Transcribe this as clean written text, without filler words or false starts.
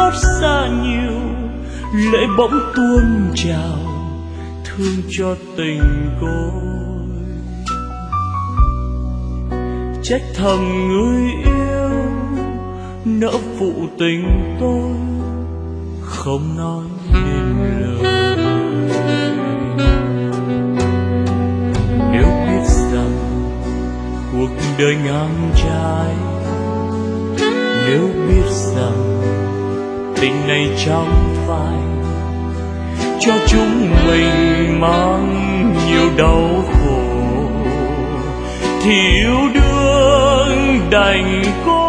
xót xa nhiều, lệ bỗng tuôn trào thương cho tình côi. Trách thầm người yêu nỡ phụ tình tôi không nói nên lời. Nếu biết rằng cuộc đời ngang trái, nếu biết rằng tình này chẳng phải cho chúng mình mang nhiều đau khổ, thì yêu đương đành cố